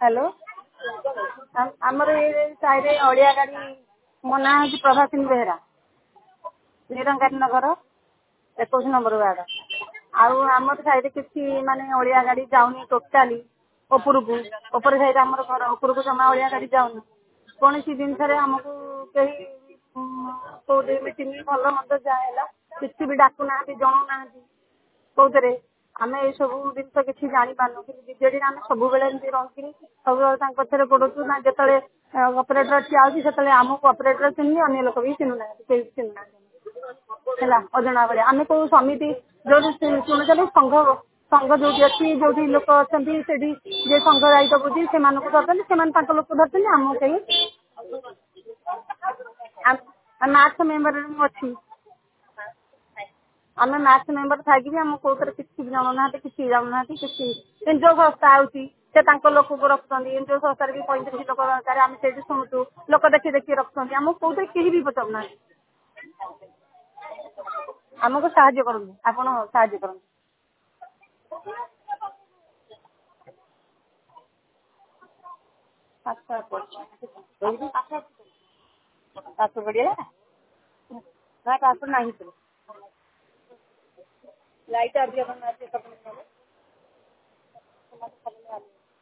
hello आमर ये side अड़िया गाड़ी मो ना हूँ प्रभासिनी बेहरा निरंकारी नगर 21 नंबर वार्ड आमर साइड किसी माने अड़िया गाड़ी जाऊनी टोटाली ऊपर साइड आम घर उपरको जमा अड़िया गाड़ी जाऊनी कौन सी जिन आमको कहीं कौटे मीटिंग भल मत जाएगा किसी भी डाकू ना जनाऊ ना कौन आम ये सब जिन किसी जापार विजेडी आम सब रही सब पछे पड़ू ना जो ऑपरेटर ठिया से आमको ऑपरेटर चिन्ह अन्य लोक भी चिन्हना चिन्हना अजना भाया आम कौ समिति जो शुणुचे संघ संघ जो अच्छी जो लोक अच्छा से संघ दायित्व बुझी से धरते लोक धरते आम कहीं मैथ मेम्बर अच्छी आम मैथ मेम्बर थी भी आम कौन किसी जाना किसी जाना किसी एनजीओ संस्था आती लोक को रखुच्च एनजीओ संस्था भी 35 लोक दरकार आम से शुणुचु लोक देखी देखी रखुच्च आम कौन कहीं भी पचारूना आमको साहाଯ୍य करूँ आपण साहाଯ୍य करूँ पासपोर्ट बढ़िया ना पासपोर्ट नहीं लाइट आ